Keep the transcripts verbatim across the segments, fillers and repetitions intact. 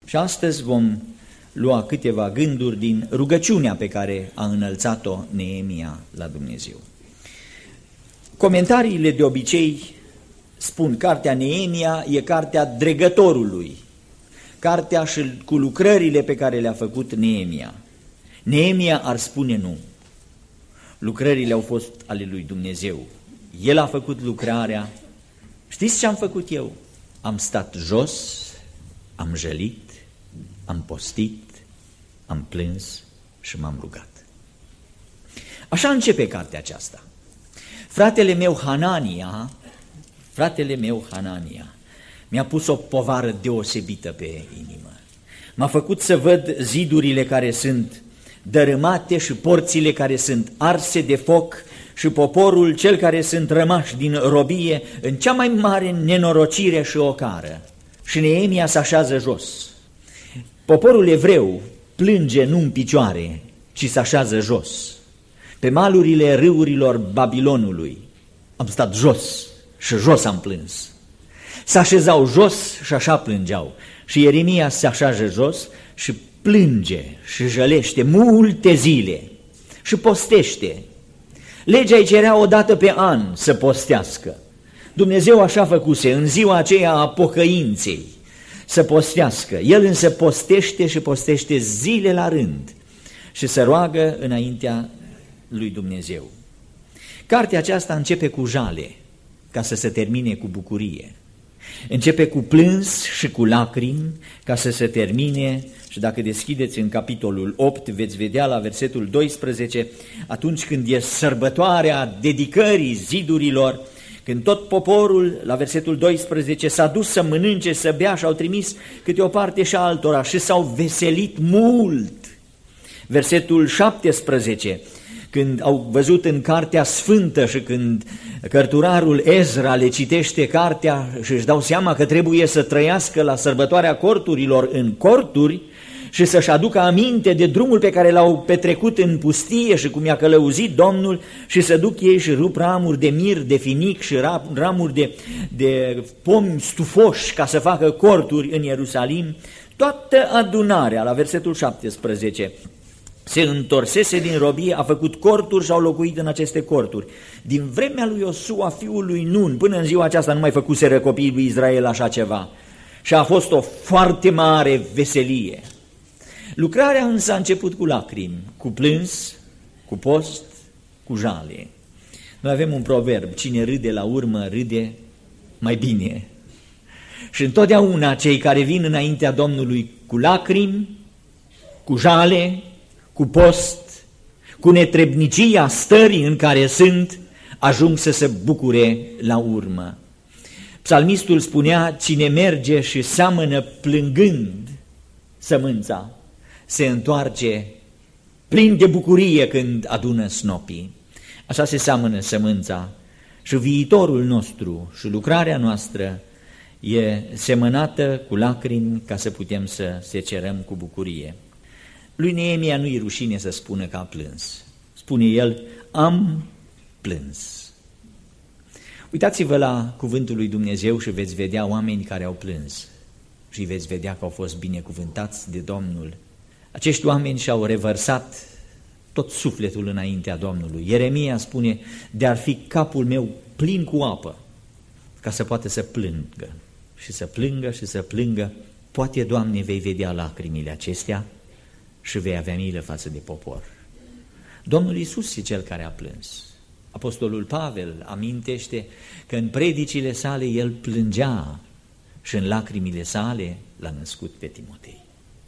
Și astăzi vom lua câteva gânduri din rugăciunea pe care a înălțat-o Neemia la Dumnezeu. Comentariile de obicei spun: cartea Neemia e cartea dregătorului, cartea și cu lucrările pe care le-a făcut Neemia. Neemia ar spune nu. Lucrările au fost ale lui Dumnezeu. El a făcut lucrarea. Știți ce am făcut eu? Am stat jos, am jălit, am postit, am plâns și m-am rugat. Așa începe cartea aceasta. Fratele meu Hanania, fratele meu Hanania mi-a pus o povară deosebită pe inimă. M-a făcut să văd zidurile care sunt dărâmate și porțile care sunt arse de foc și poporul cel care sunt rămași din robie în cea mai mare nenorocire și ocară. Și Neemia se așează jos. Poporul evreu plânge nu în picioare, ci se așează jos. Pe malurile râurilor Babilonului am stat jos și jos am plâns. Se așezau jos și așa plângeau. Și Ieremia se așează jos și plânge și jălește multe zile și postește. Legea îi cerea o dată pe an să postească. Dumnezeu așa făcuse în ziua aceea a pocăinței să postească. El însă postește și postește zile la rând și se roagă înaintea lui Dumnezeu. Cartea aceasta începe cu jale ca să se termine cu bucurie. Începe cu plâns și cu lacrimi ca să se termine, și dacă deschideți în capitolul opt veți vedea la versetul doisprezece, atunci când e sărbătoarea dedicării zidurilor, când tot poporul, la versetul doisprezece, s-a dus să mănânce, să bea și au trimis câte o parte și altora și s-au veselit mult. Versetul șaptesprezece, când au văzut în Cartea Sfântă și când cărturarul Ezra le citește cartea și își dau seama că trebuie să trăiască la sărbătoarea corturilor în corturi și să-și aducă aminte de drumul pe care l-au petrecut în pustie și cum i-a călăuzit Domnul, și să duc ei și rup ramuri de mir, de finic și ramuri de, de pomi stufoși ca să facă corturi în Ierusalim, toată adunarea, la versetul șaptesprezece, se întorsese din robie, a făcut corturi și au locuit în aceste corturi. Din vremea lui Iosua, fiul lui Nun, până în ziua aceasta nu mai făcuseră copiii lui Israel așa ceva. Și a fost o foarte mare veselie. Lucrarea însă a început cu lacrimi, cu plâns, cu post, cu jale. Noi avem un proverb: cine râde la urmă, râde mai bine. Și întotdeauna cei care vin înaintea Domnului cu lacrimi, cu jale, cu post, cu netrebnicia stării în care sunt, ajung să se bucure la urmă. Psalmistul spunea: cine merge și seamănă plângând sămânța, se întoarce plin de bucurie când adună snopii. Așa se seamănă sămânța și viitorul nostru și lucrarea noastră e semănată cu lacrimi ca să putem să secerăm cu bucurie. Lui Neemia nu-i rușine să spună că a plâns. Spune el: am plâns. Uitați-vă la cuvântul lui Dumnezeu și veți vedea oameni care au plâns și veți vedea că au fost binecuvântați de Domnul. Acești oameni și-au revărsat tot sufletul înaintea Domnului. Ieremia spune: de-ar fi capul meu plin cu apă, ca să poată să plângă și să plângă și să plângă. Poate, Doamne, vei vedea lacrimile acestea și vei avea milă față de popor. Domnul Iisus e cel care a plâns. Apostolul Pavel amintește că în predicile sale el plângea și în lacrimile sale l-a născut pe Timotei.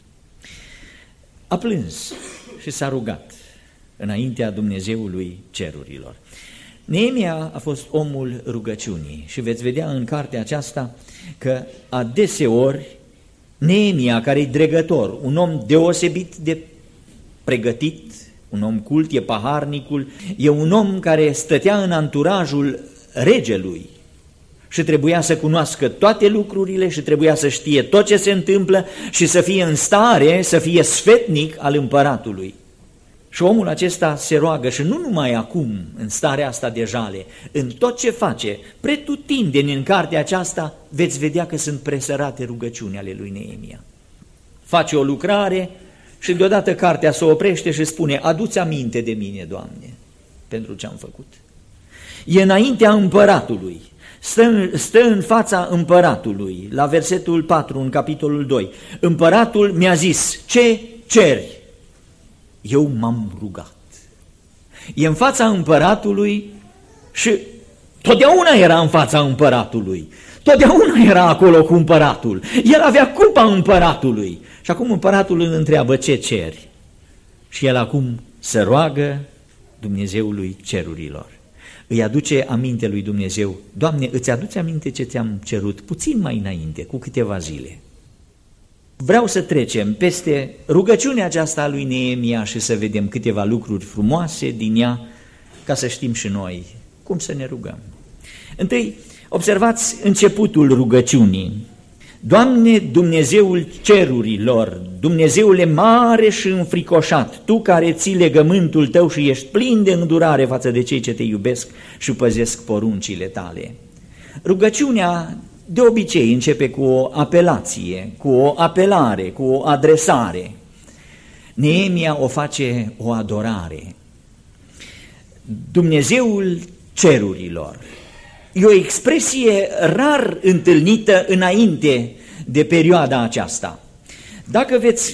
A plâns și s-a rugat înaintea Dumnezeului cerurilor. Neemia a fost omul rugăciunii și veți vedea în cartea aceasta că adeseori Neemia, care e dregător, un om deosebit de pregătit, un om cult, e paharnicul, e un om care stătea în anturajul regelui și trebuia să cunoască toate lucrurile și trebuia să știe tot ce se întâmplă și să fie în stare, să fie sfetnic al împăratului. Și omul acesta se roagă și nu numai acum, în starea asta de jale, în tot ce face, pretutindeni în cartea aceasta, veți vedea că sunt presărate rugăciuni ale lui Neemia. face o lucrare și deodată cartea se oprește și spune: adu-ți aminte de mine, Doamne, pentru ce am făcut. E înaintea împăratului, stă, stă în fața împăratului, la versetul patru, în capitolul doi. Împăratul mi-a zis: ce ceri? Eu m-am rugat. E în fața împăratului și totdeauna era în fața împăratului. Totdeauna era acolo cu împăratul. El avea cupa împăratului. Și acum împăratul îl întreabă: ce ceri? Și el acum se roagă Dumnezeului cerurilor. Îi aduce aminte lui Dumnezeu: Doamne, îți aduce aminte ce ți-am cerut puțin mai înainte, cu câteva zile. Vreau să trecem peste rugăciunea aceasta a lui Neemia și să vedem câteva lucruri frumoase din ea, ca să știm și noi cum să ne rugăm. Întâi, observați începutul rugăciunii. Doamne, Dumnezeul cerurilor, Dumnezeule mare și înfricoșat, Tu care ții legământul Tău și ești plin de îndurare față de cei ce Te iubesc și păzesc poruncile Tale. Rugăciunea de obicei începe cu o apelație, cu o apelare, cu o adresare. Neemia o face o adorare. Dumnezeul cerurilor. E o expresie rar întâlnită înainte de perioada aceasta. Dacă veți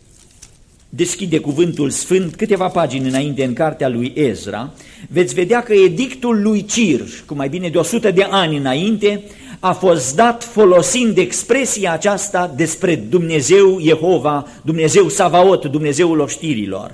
deschide cuvântul sfânt câteva pagini înainte în cartea lui Ezra, veți vedea că edictul lui Cir, cu mai bine de o sută de ani înainte, a fost dat folosind expresia aceasta despre Dumnezeu Jehova, Dumnezeu Savaot, Dumnezeul oștirilor.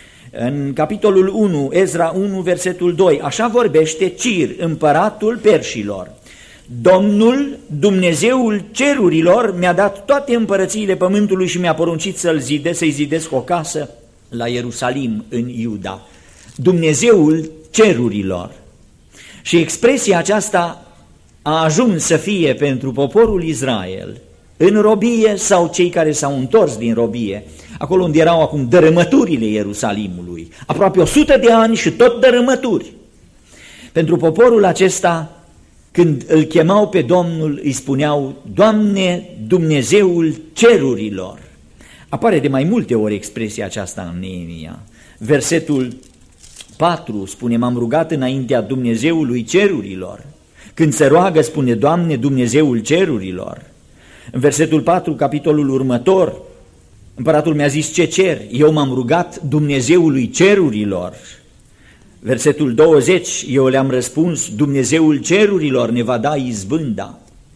În capitolul unu, Ezra unu, versetul doi, așa vorbește Cir, împăratul perșilor: Domnul, Dumnezeul cerurilor, mi-a dat toate împărățiile pământului și mi-a poruncit să-l zide, să-i zidesc o casă la Ierusalim, în Iuda. Dumnezeul cerurilor. Și expresia aceasta a ajuns să fie pentru poporul Israel, în robie sau cei care s-au întors din robie, acolo unde erau acum dărâmăturile Ierusalimului, aproape o sută de ani și tot dărâmături. Pentru poporul acesta, când îl chemau pe Domnul, îi spuneau: Doamne, Dumnezeul cerurilor. Apare de mai multe ori expresia aceasta în Neemia. Versetul patru spune: m-am rugat înaintea Dumnezeului cerurilor. Când se roagă, spune: Doamne, Dumnezeul cerurilor. În versetul patru, capitolul următor, împăratul mi-a zis: ce cer? Eu m-am rugat Dumnezeului cerurilor. Versetul douăzeci, eu le-am răspuns: Dumnezeul cerurilor ne va da izbânda.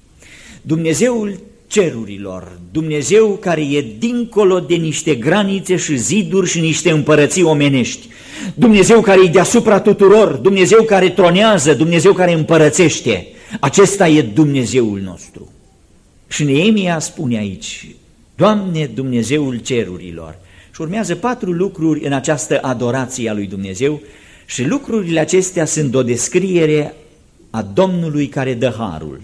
Dumnezeul cerurilor, Dumnezeu care e dincolo de niște granițe și ziduri și niște împărății omenești, Dumnezeu care e deasupra tuturor, Dumnezeu care tronează, Dumnezeu care împărățește, acesta e Dumnezeul nostru. Și Neemia spune aici: Doamne, Dumnezeul cerurilor. Și urmează patru lucruri în această adorație a lui Dumnezeu și lucrurile acestea sunt o descriere a Domnului care dă harul.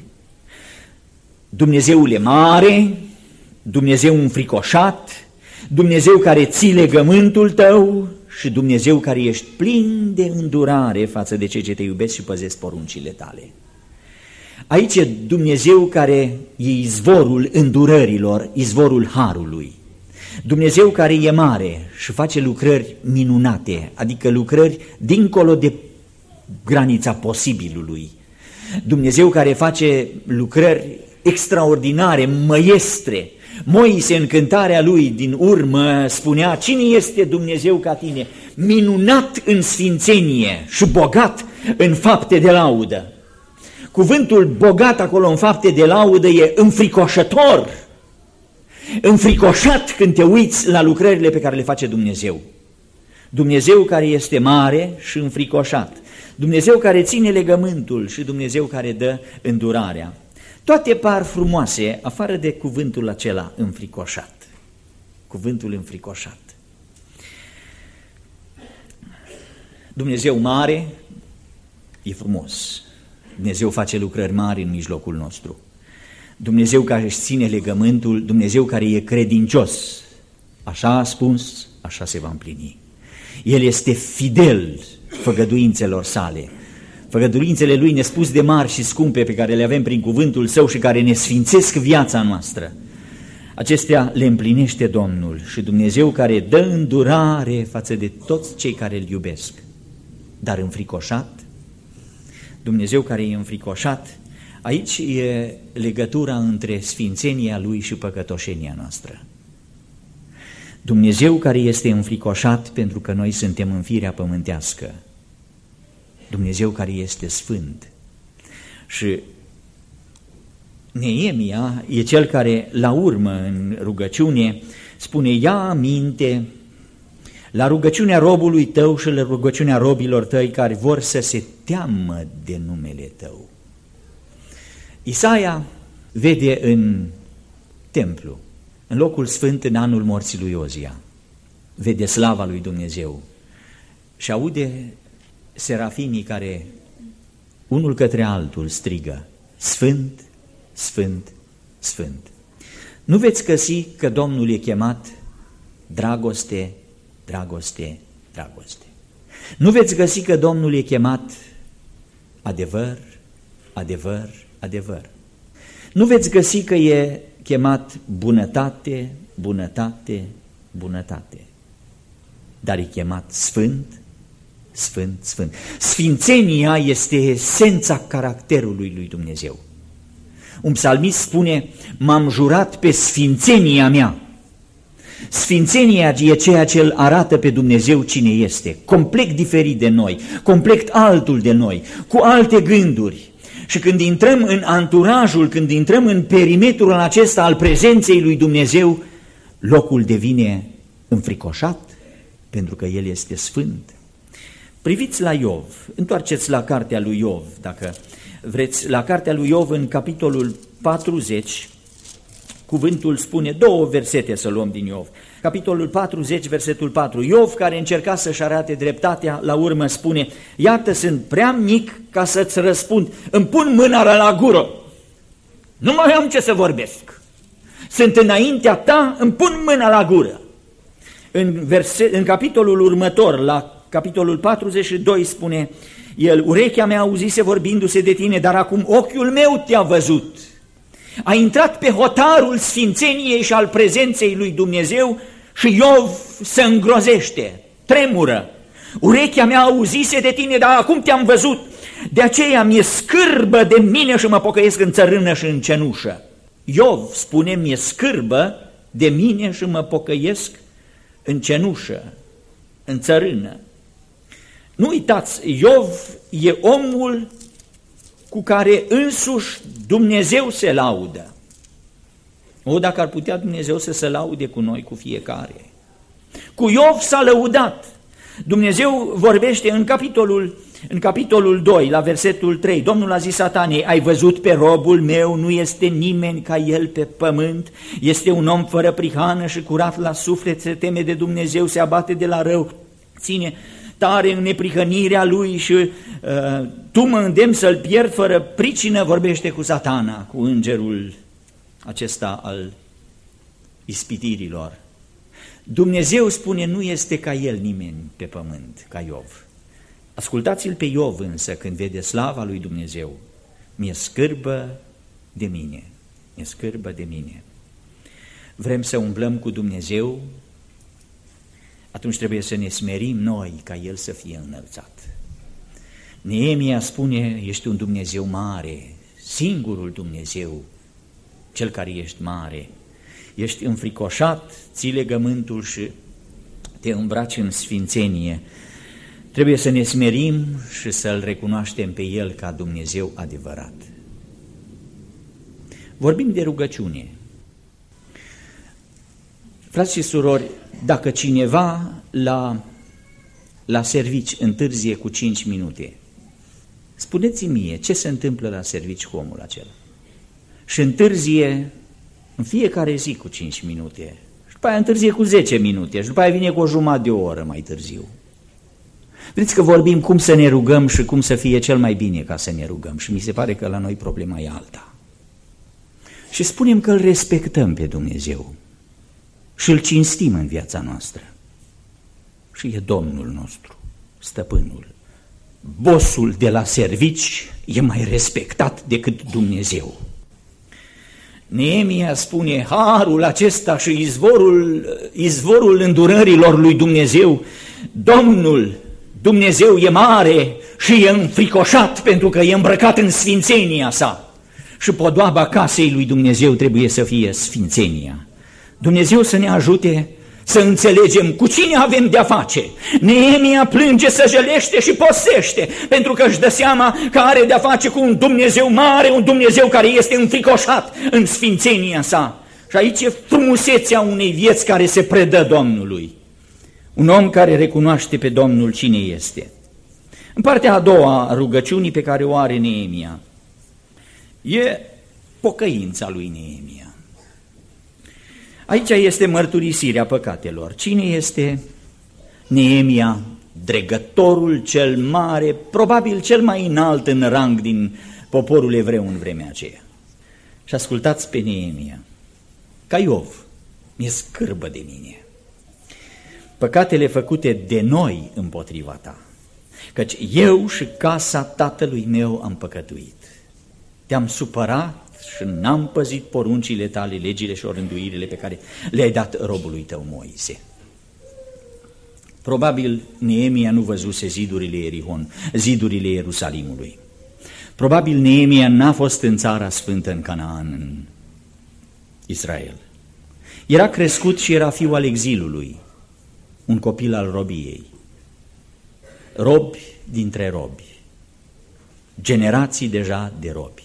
Dumnezeul e mare, Dumnezeu înfricoșat, Dumnezeu care ții legământul tău și Dumnezeu care ești plin de îndurare față de cei ce te iubesc și păzesc poruncile tale. Aici e Dumnezeu care e izvorul îndurărilor, izvorul harului. Dumnezeu care e mare și face lucrări minunate, adică lucrări dincolo de granița posibilului. Dumnezeu care face lucrări extraordinare, măiestre. Moise, în cântarea lui din urmă, spunea: cine este Dumnezeu ca tine? Minunat în sfințenie și bogat în fapte de laudă. Cuvântul bogat acolo în fapte de laudă e înfricoșător, înfricoșat când te uiți la lucrările pe care le face Dumnezeu. Dumnezeu care este mare și înfricoșat, Dumnezeu care ține legământul și Dumnezeu care dă îndurarea. Toate par frumoase, afară de cuvântul acela înfricoșat. Cuvântul înfricoșat. Dumnezeu mare e frumos. Dumnezeu face lucrări mari în mijlocul nostru. Dumnezeu care își ține legământul, Dumnezeu care e credincios. Așa a spus, așa se va împlini. El este fidel făgăduințelor sale. Făgăduințele lui nespus de mari și scumpe pe care le avem prin cuvântul său și care ne sfințesc viața noastră. Acestea le împlinește Domnul și Dumnezeu care dă îndurare față de toți cei care îl iubesc. Dar înfricoșat, Dumnezeu care e înfricoșat, aici e legătura între sfințenia Lui și păcătoșenia noastră. Dumnezeu care este înfricoșat pentru că noi suntem în firea pământească. Dumnezeu care este sfânt. Și Neemia e cel care la urmă în rugăciune spune: ia aminte la rugăciunea robului tău și la rugăciunea robilor tăi care vor să se teamă de numele tău. Isaia vede în templu, în locul sfânt, în anul morții lui Ozia, vede slava lui Dumnezeu și aude serafimii care unul către altul strigă: Sfânt, Sfânt, Sfânt. Nu veți găsi că Domnul e chemat dragoste, dragoste, dragoste. Nu veți găsi că Domnul e chemat adevăr, adevăr, adevăr. Nu veți găsi că e chemat bunătate, bunătate, bunătate. Dar e chemat Sfânt, Sfânt, Sfânt. Sfințenia este esența caracterului lui Dumnezeu. Un psalmist spune: m-am jurat pe sfințenia mea. Sfințenia e ceea ce îl arată pe Dumnezeu cine este, complet diferit de noi, complet altul de noi, cu alte gânduri. Și când intrăm în anturajul, când intrăm în perimetrul acesta al prezenței lui Dumnezeu, locul devine înfricoșat, pentru că El este sfânt. Priviți la Iov, întoarceți la cartea lui Iov, dacă vreți, la cartea lui Iov în capitolul patruzeci, cuvântul spune, două versete să luăm din Iov. Capitolul patruzeci, versetul patru. Iov, care încerca să-și arate dreptatea, la urmă spune: iată, sunt prea mic ca să-ți răspund, îmi pun mâna la gură, nu mai am ce să vorbesc, sunt înaintea ta, îmi pun mâna la gură. În, verse, în capitolul următor, la capitolul patruzeci și doi, spune el: urechea mea auzise vorbindu-se de tine, dar acum ochiul meu te-a văzut. A intrat pe hotarul sfințeniei și al prezenței lui Dumnezeu și Iov se îngrozește, tremură. Urechea mea auzise de tine, dar acum te-am văzut. De aceea mi-e scârbă de mine și mă pocăiesc în țărână și în cenușă. Iov spune: mi-e scârbă de mine și mă pocăiesc în cenușă, în țărână. Nu uitați, Iov e omul cu care însuși Dumnezeu se laudă. O, dacă ar putea Dumnezeu să se laude cu noi, cu fiecare. Cu Iov s-a lăudat. Dumnezeu vorbește în capitolul, în capitolul doi, la versetul trei. Domnul a zis Satanei: ai văzut pe robul meu, nu este nimeni ca el pe pământ, este un om fără prihană și curat la suflet, se teme de Dumnezeu, se abate de la rău, ține tare în neprihănirea lui și uh, tu mă îndemni să-l pierd fără pricină. Vorbește cu Satana, cu îngerul acesta al ispitirilor. Dumnezeu spune: nu este ca el nimeni pe pământ, ca Iov. Ascultați-l pe Iov însă când vede slava lui Dumnezeu. Mi-e scârbă de mine, mi-e scârbă de mine. Vrem să umblăm cu Dumnezeu? Atunci trebuie să ne smerim noi ca El să fie înălțat. Neemia spune: ești un Dumnezeu mare, singurul Dumnezeu, Cel care ești mare. Ești înfricoșat, ții legământul și te îmbraci în sfințenie. Trebuie să ne smerim și să-L recunoaștem pe El ca Dumnezeu adevărat. Vorbim de rugăciune. Frați și surori, dacă cineva la, la servici întârzie cu cinci minute, spuneți-mi mie ce se întâmplă la servici cu omul acela. Și întârzie în fiecare zi cu cinci minute, și după aia întârzie cu zece minute, și după aia vine cu o jumătate de oră mai târziu. Vedeți că vorbim cum să ne rugăm și cum să fie cel mai bine ca să ne rugăm, și mi se pare că la noi problema e alta. Și spunem că îl respectăm pe Dumnezeu și îl cinstim în viața noastră. Și e Domnul nostru, stăpânul. Bossul de la servici e mai respectat decât Dumnezeu. Neemia spune, harul acesta și izvorul, izvorul îndurărilor lui Dumnezeu, Domnul Dumnezeu e mare și e înfricoșat pentru că e îmbrăcat în sfințenia sa. Și podoaba casei lui Dumnezeu trebuie să fie sfințenia. Dumnezeu să ne ajute să înțelegem cu cine avem de-a face. Neemia plânge, săjălește și postește, pentru că își dă seama că are de-a face cu un Dumnezeu mare, un Dumnezeu care este înfricoșat în sfințenia sa. Și aici e frumusețea unei vieți care se predă Domnului. Un om care recunoaște pe Domnul cine este. În partea a doua a rugăciunii pe care o are Neemia, e pocăința lui Neemia. Aici este mărturisirea păcatelor. Cine este Neemia? Dregătorul cel mare, probabil cel mai înalt în rang din poporul evreu în vremea aceea. Și ascultați pe Neemia. Ca Iov, mi-e scârbă de mine. Păcatele făcute de noi împotriva ta, căci eu și casa tatălui meu am păcătuit. Te-am supărat și n-am păzit poruncile tale, legile și orânduirile pe care le-ai dat robului tău Moise. Probabil Neemia nu văzuse zidurile Ierihon, zidurile Ierusalimului. Probabil Neemia n-a fost în țara sfântă, în Canaan, în Israel. Era crescut și era fiul al exilului, un copil al robiei. Robi dintre robi, generații deja de robi.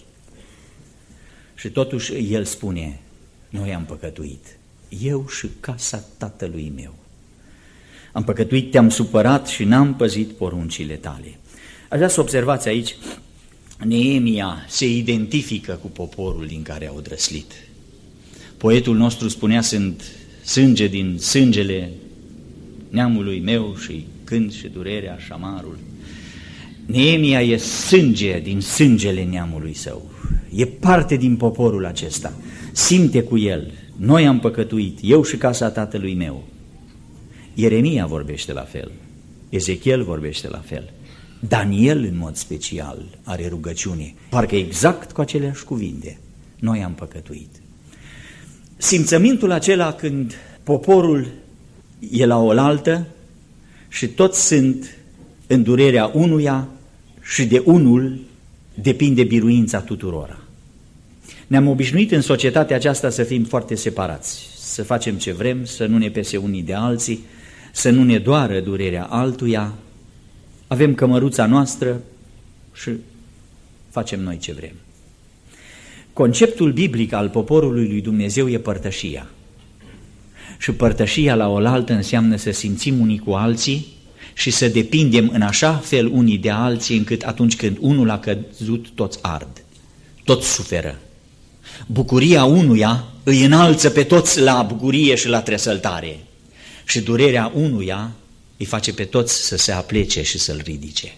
Și totuși el spune, noi am păcătuit, eu și casa tatălui meu. Am păcătuit, te-am supărat și n-am păzit poruncile tale. Aș vrea să observați aici, Neemia se identifică cu poporul din care au drăslit. Poetul nostru spunea, sunt sânge din sângele neamului meu și cânt și durerea și amarul. Neemia e sânge din sângele neamului său, e parte din poporul acesta, simte cu el, noi am păcătuit, eu și casa tatălui meu. Ieremia vorbește la fel, Ezechiel vorbește la fel, Daniel în mod special are rugăciune, parcă exact cu aceleași cuvinte, noi am păcătuit. Simțămintul acela când poporul e la oaltă și toți sunt în durerea unuia și de unul depinde biruința tuturora. Ne-am obișnuit în societatea aceasta să fim foarte separați, să facem ce vrem, să nu ne pese unii de alții, să nu ne doară durerea altuia, avem cămăruța noastră și facem noi ce vrem. Conceptul biblic al poporului lui Dumnezeu e părtășia. Și părtășia la oaltă înseamnă să simțim unii cu alții și să depindem în așa fel unii de alții încât atunci când unul a căzut, toți ard, toți suferă. Bucuria unuia îi înalță pe toți la bucurie și la tresăltare și durerea unuia îi face pe toți să se aplece și să-l ridice.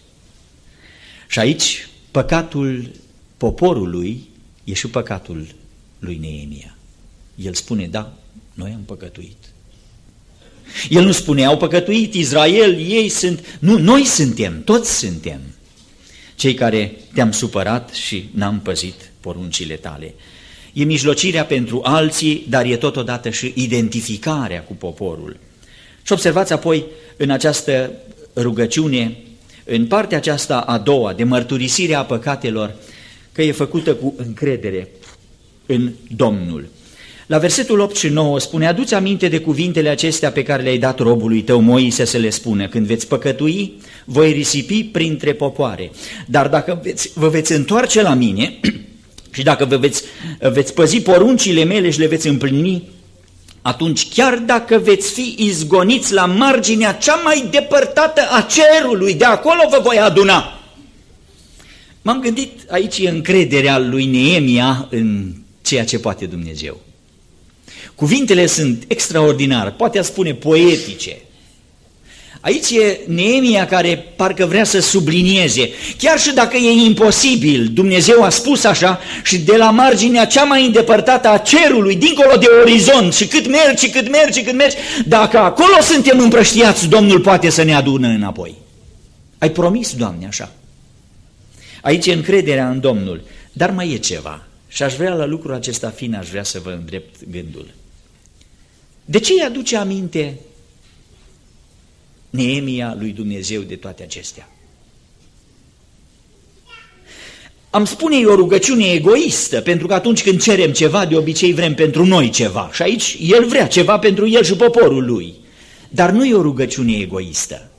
Și aici păcatul poporului e și păcatul lui Neemia. El spune, da, noi am păcătuit. El nu spune, au păcătuit Israel, ei sunt, nu, noi suntem, toți suntem cei care te-am supărat și n-am păzit poruncile tale. E mijlocirea pentru alții, dar e totodată și identificarea cu poporul. Și observați apoi în această rugăciune, în partea aceasta a doua, de mărturisirea păcatelor, că e făcută cu încredere în Domnul. La versetul opt și nouă spune, adu-ți aminte de cuvintele acestea pe care le-ai dat robului tău Moise să le spună, când veți păcătui, voi risipi printre popoare, dar dacă veți, vă veți întoarce la mine și dacă vă veți, veți păzi poruncile mele și le veți împlini, atunci chiar dacă veți fi izgoniți la marginea cea mai depărtată a cerului, de acolo vă voi aduna. M-am gândit, aici e încrederea lui Neemia în ceea ce poate Dumnezeu. Cuvintele sunt extraordinare, poate a spune poetice. Aici e Neemia care parcă vrea să sublinieze, chiar și dacă e imposibil, Dumnezeu a spus așa și de la marginea cea mai îndepărtată a cerului, dincolo de orizont, și cât mergi, și cât mergi, și cât mergi, dacă acolo suntem împrăștiați, Domnul poate să ne adună înapoi. Ai promis, Doamne, așa. Aici e încrederea în Domnul, dar mai e ceva. Și aș vrea la lucrul acesta fin, aș vrea să vă îndrept gândul. De ce îi aduce aminte Neemia lui Dumnezeu de toate acestea? Am spune e o rugăciune egoistă, pentru că atunci când cerem ceva, de obicei vrem pentru noi ceva. Și aici el vrea ceva pentru el și poporul lui. Dar nu e o rugăciune egoistă.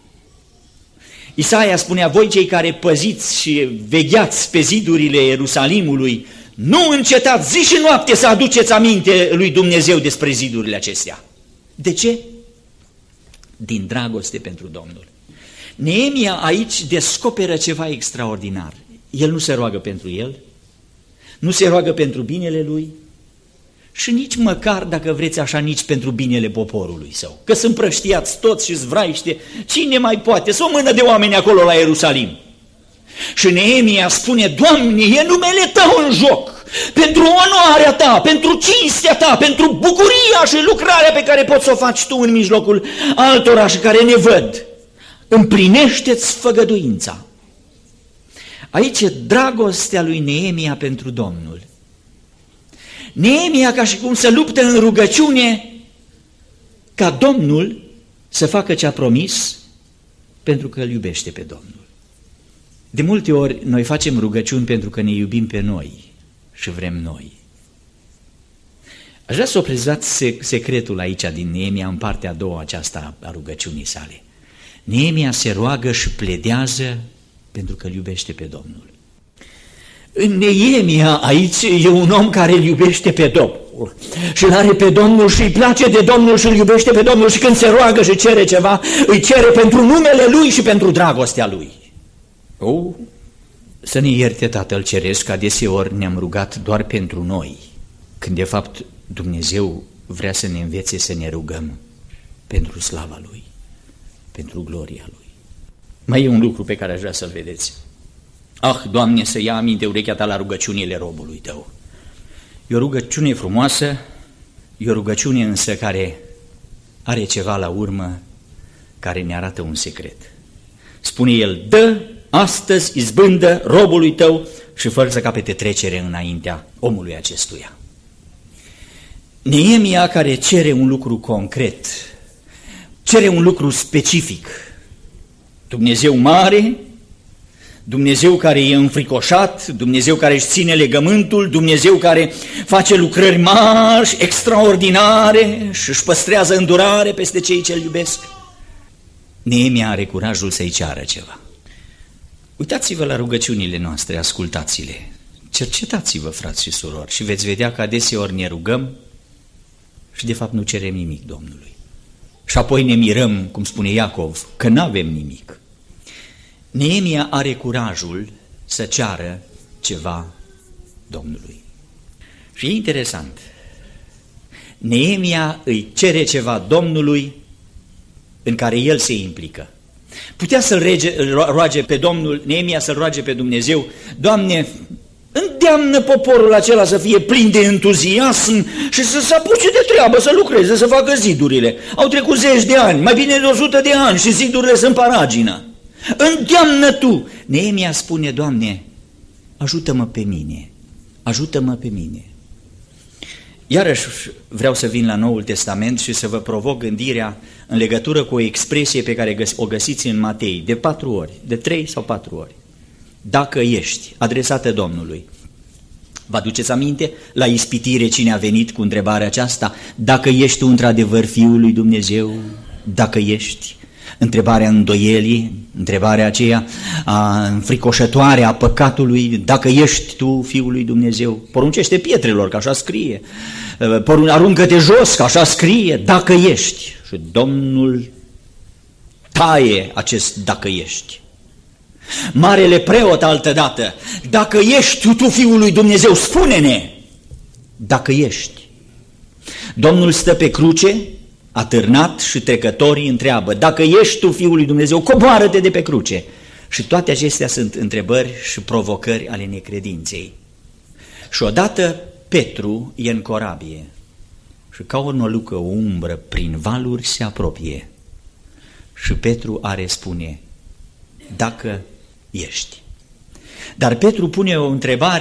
Isaia spunea, voi cei care păziți și vegheați pe zidurile Ierusalimului, nu încetați zi și noapte să aduceți aminte lui Dumnezeu despre zidurile acestea. De ce? Din dragoste pentru Domnul. Neemia aici descoperă ceva extraordinar. El nu se roagă pentru el, nu se roagă pentru binele lui și nici măcar, dacă vreți așa, nici pentru binele poporului său. Că sunt prăștiați toți și zvraiște, cine mai poate? Să o mână de oameni acolo la Ierusalim. Și Neemia spune, Doamne, e numele Tău în joc, pentru onoarea Ta, pentru cinstea Ta, pentru bucuria și lucrarea pe care poți să o faci Tu în mijlocul altora și care ne văd. Împlinește-ți făgăduința. Aici e dragostea lui Neemia pentru Domnul. Neemia ca și cum se luptă în rugăciune ca Domnul să facă ce a promis, pentru că îl iubește pe Domnul. De multe ori noi facem rugăciuni pentru că ne iubim pe noi și vrem noi. Aș vrea să o prezați secretul aici din Neemia în partea a doua aceasta a rugăciunii sale. Neemia se roagă și pledează pentru că îl iubește pe Domnul. În Neemia aici e un om care îl iubește pe Domnul și îl are pe Domnul și îi place de Domnul și îl iubește pe Domnul și când se roagă și cere ceva, îi cere pentru numele Lui și pentru dragostea Lui. Oh, să ne ierte Tatăl Ceresc că adeseori ne-am rugat doar pentru noi, când de fapt Dumnezeu vrea să ne învețe să ne rugăm pentru slava Lui, pentru gloria Lui. Mai e un lucru pe care aș vrea să-l vedeți. Ah, Doamne, să ia aminte urechea Ta la rugăciunile robului Tău. E o rugăciune frumoasă, e o rugăciune însă care are ceva la urmă, care ne arată un secret. Spune el, dă astăzi izbândă robului Tău și fără să capete trecere înaintea omului acestuia. Neemia care cere un lucru concret, cere un lucru specific. Dumnezeu mare, Dumnezeu care e înfricoșat, Dumnezeu care își ține legământul, Dumnezeu care face lucrări mari, extraordinare și își păstrează îndurare peste cei ce îl iubesc. Neemia are curajul să-i ceară ceva. Uitați-vă la rugăciunile noastre, ascultați-le, cercetați-vă, frați și surori, și veți vedea că adeseori ne rugăm și de fapt nu cerem nimic Domnului. Și apoi ne mirăm, cum spune Iacov, că n-avem nimic. Neemia are curajul să ceară ceva Domnului. Și e interesant. Neemia îi cere ceva Domnului în care el se implică. Putea să-l roage pe Domnul, Neemia să-l roage pe Dumnezeu, Doamne, îndeamnă poporul acela să fie plin de entuziasm și să se apuce de treabă, să lucreze, să facă zidurile. Au trecut zeci de ani, mai bine de o sută de ani și zidurile sunt paragină. Îndeamnă Tu! Neemia spune, Doamne, ajută-mă pe mine, ajută-mă pe mine. Iarăși vreau să vin la Noul Testament și să vă provoc gândirea în legătură cu o expresie pe care o găsiți în Matei, de patru ori, de trei sau patru ori. Dacă ești, adresată Domnului. Vă aduceți aminte la ispitire cine a venit cu întrebarea aceasta? Dacă ești tu într-adevăr Fiul lui Dumnezeu? Dacă ești? Întrebarea îndoielii, întrebarea aceea a înfricoșătoare a păcatului, dacă ești tu Fiul lui Dumnezeu, poruncește pietrelor, că așa scrie, aruncă-te jos, că așa scrie, dacă ești. Și Domnul taie acest dacă ești. Marele preot altădată, dacă ești tu Fiul lui Dumnezeu, spune-ne, dacă ești. Domnul stă pe cruce, atârnat și trecătorii întreabă, dacă ești tu Fiul lui Dumnezeu, coboară-te de pe cruce. Și toate acestea sunt întrebări și provocări ale necredinței. Și odată Petru e în corabie și ca o nălucă, o umbră prin valuri se apropie. Și Petru are spune, dacă ești. Dar Petru pune o întrebare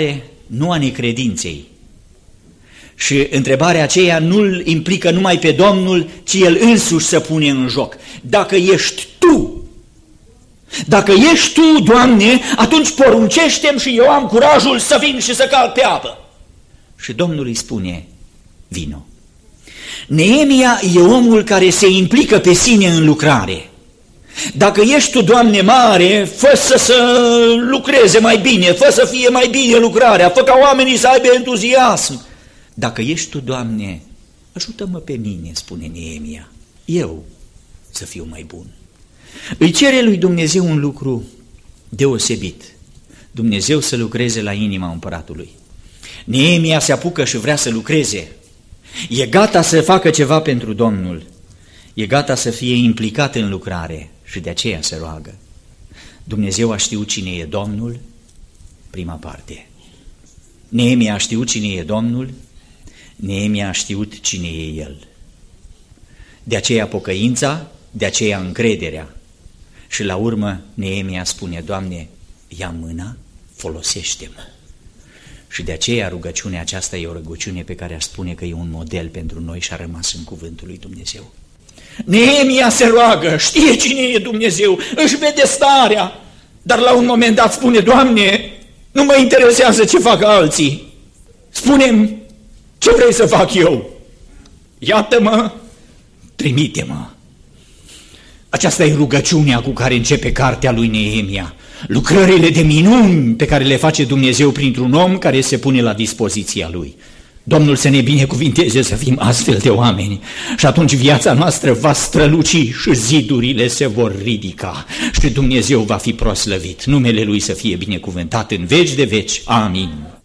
nu a necredinței. Și întrebarea aceea nu-l implică numai pe Domnul, ci el însuși se pune în joc. Dacă ești Tu, dacă ești Tu, Doamne, atunci poruncește-mi și eu am curajul să vin și să calc pe apă. Și Domnul îi spune, vino. Neemia e omul care se implică pe sine în lucrare. Dacă ești Tu, Doamne, mare, fă să, să lucreze mai bine, fă să fie mai bine lucrarea, fă ca oamenii să aibă entuziasm. Dacă ești Tu, Doamne, ajută-mă pe mine, spune Neemia, eu să fiu mai bun. Îi cere lui Dumnezeu un lucru deosebit, Dumnezeu să lucreze la inima împăratului. Neemia se apucă și vrea să lucreze, e gata să facă ceva pentru Domnul, e gata să fie implicat în lucrare și de aceea se roagă. Dumnezeu a știut cine e Domnul, prima parte. Neemia a știut cine e Domnul, Neemia a știut cine e El. De aceea pocăința, de aceea încrederea. Și la urmă Neemia spune, Doamne, ia mâna, folosește-mă. Și de aceea rugăciunea aceasta e o rugăciune pe care aș spune că e un model pentru noi și a rămas în cuvântul lui Dumnezeu. Neemia se roagă, știe cine e Dumnezeu, își vede starea, dar la un moment dat spune, Doamne, nu mă interesează ce fac alții, spune-mi ce vrei să fac eu, iată-mă, trimite-mă. Aceasta e rugăciunea cu care începe cartea lui Neemia, lucrările de minuni pe care le face Dumnezeu printr-un om care se pune la dispoziția lui. Domnul să ne binecuvinteze să fim astfel de oameni și atunci viața noastră va străluci și zidurile se vor ridica și Dumnezeu va fi proslăvit. Numele Lui să fie binecuvântat în veci de veci. Amin.